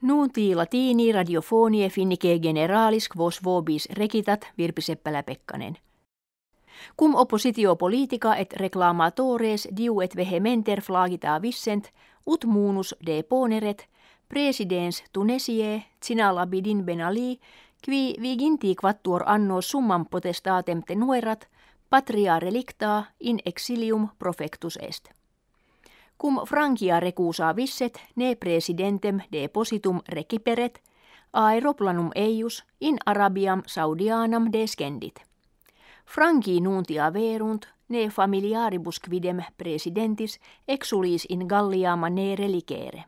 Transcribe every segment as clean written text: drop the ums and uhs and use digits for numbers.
Nunti latini radiofonie finnike generalis quos vobis recitat Virpi Seppälä-Pekkanen. Cum oppositio politica et reclamatores diuet vehementer flagita vissent, ut munus deponeret, presidens Tunesiae, Zinalabidin Ben Ali, qui viginti quattuor annos summam potestatem tenuerat, patria relicta in exilium profectus est. Cum Frankia recusa visset, ne presidentem depositum reciperet, aeroplanum eius in Arabiam Saudianam descendit. Franki nuntia verunt, ne familiaribus quidem presidentis exulis in Gallia manere licere.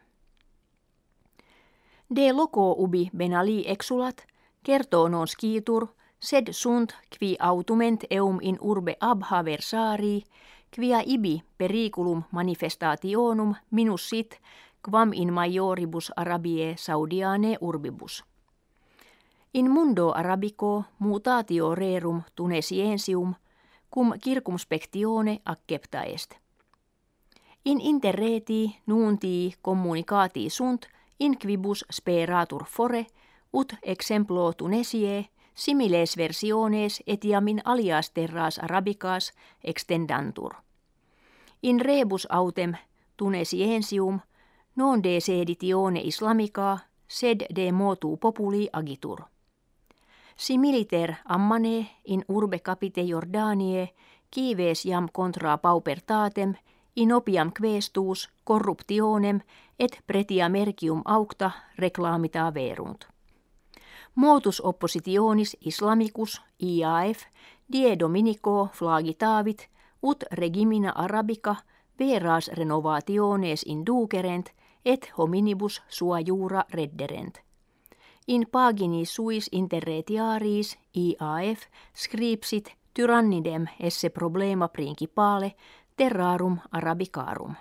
De loco ubi Ben Ali exulat, kertoo non scitur, sed sunt qui autument eum in urbe abha versarii, quia ibi periculum manifestationum minus sit, quam in majoribus Arabiae Saudianae urbibus. In mundo arabico mutatio rerum Tunesiensium, cum circumspectione accepta est. In interreti nuntii communicati sunt, in quibus speratur fore, ut exemplo Tunesiae, similes versiones etiam in alias terras arabicas extendantur. In rebus autem Tunesiensium non de seditione islamica, sed de motu populi agitur. Similiter ammane in urbe capite Jordaniae, cives jam contra paupertatem, in opiam questus corruptionem et pretia mercium aucta reclamita verunt. Motus oppositionis islamicus IAF die dominico flagitavit ut regimina arabica veras renovationes inducerent et hominibus sua jura redderent. In pagini suis interretiaris IAF scripsit tyrannidem esse problema principale terrarum arabicarum.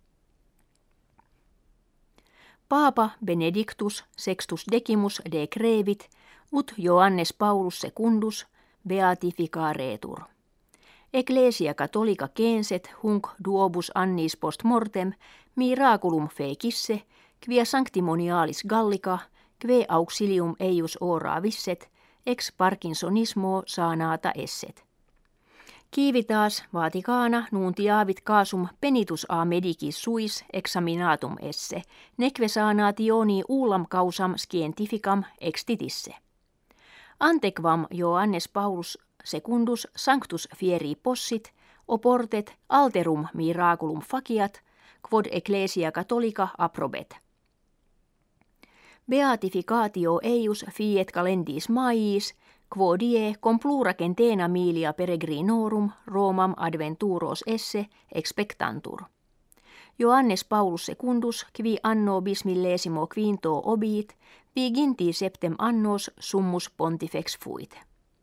Paapa Benedictus Sextus Decimus decrevit ut Johannes Paulus secundus beatificaretur. Ecclesia Catholica censet hunc duobus annis post mortem miraculum fecisse, quia sanctimonialis Gallica, que auxilium eius ora visset, ex Parkinsonismo sanata esset. Civitas Vaticana nuntiavit casum penitus a medicis suis examinatum esse, neque sanationi ullam causam scientificam extitisse. Antequam Johannes Paulus secundus sanctus fieri possit, oportet alterum miraculum faciat, quod Ecclesia Catholica approbet. Beatificatio eius fiet calendis maiis, quodie complura centena milia peregrinorum Romam adventuros esse expectantur. Johannes Paulus secundus, qui anno bismillesimo quinto obiit, viginti septem annos summus pontifex fuit.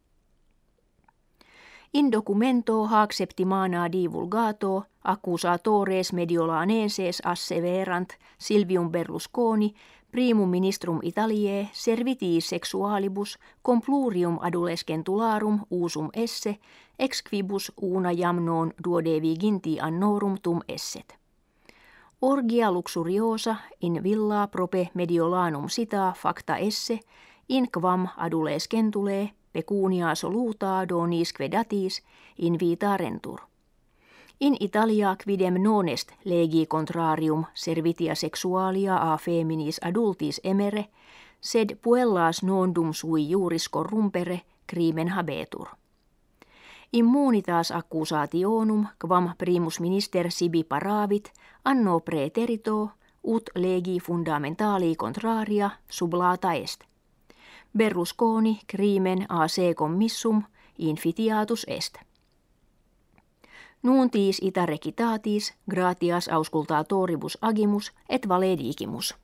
In documento hac septimana divulgato accusatores mediolanenses asseverant Silvium Berlusconi primum ministrum Italiae servitii sexualibus complurium adolescentularum usum esse, ex quibus una jam non duodeviginti annorum tum esset. Orgia luxuriosa in villa prope mediolanum sita facta esse, in quam adolescentulae pecunia soluta donisque datis invitarentur. In Italia quidem non est legi contrarium servitia sexualia a feminis adultis emere, sed puellas non dum sui juris corrumpere crimen habetur. Immunitas accusationum quam primus minister sibi paravit anno praeterito ut legi fundamentali contraria sublata est. Berlusconi crimen a se commissum infitiatus est. Nuntiis ita recitatis gratias auscultatoribus agimus et valedigimus.